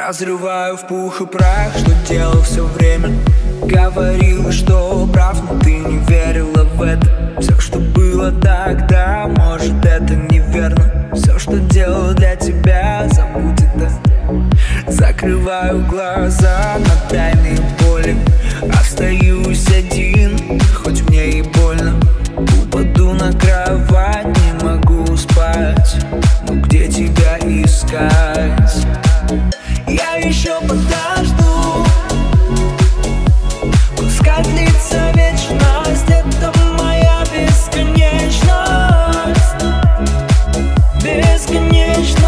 Разрываю в пух и прах, что делал все время. Говорила, что прав, но ты не верила в это. Все, что было тогда, может, это неверно. Все, что делал для тебя, забудь это. Закрываю глаза на тайные боли. Остаюсь один, хоть мне и больно. Упаду на кровать, не могу спать. Ну где тебя искать? Я еще подожду. Пускай длится вечность, это моя бесконечность. Бесконечность.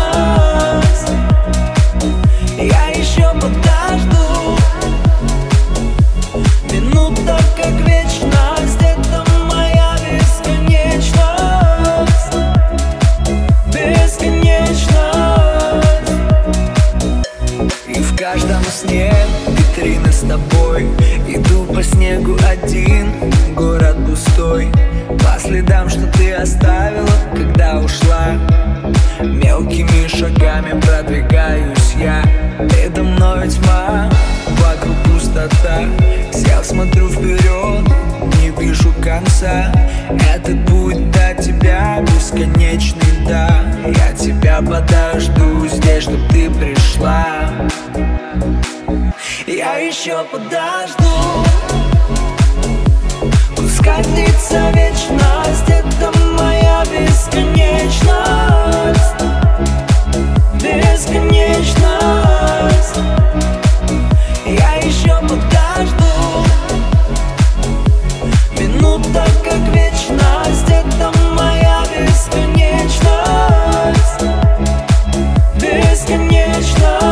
Я еще подожду. Минута как вечность, это моя бесконечность. Бесконечность. И в каждом сне витрины с тобой. Иду по снегу один, город пустой. По следам, что ты оставила, когда ушла. Мелкими шагами продвигаюсь я. Передо мной тьма, вокруг пустота. Сел, смотрю вперед, не вижу конца. Этот путь до тебя бесконечный, да. Я тебя подожду здесь, чтоб ты пришла. Я еще подожду. Пускай длится вечность, это моя бесконечность. Бесконечность. Я еще подожду. Минута как вечность, это моя бесконечность. Бесконечность.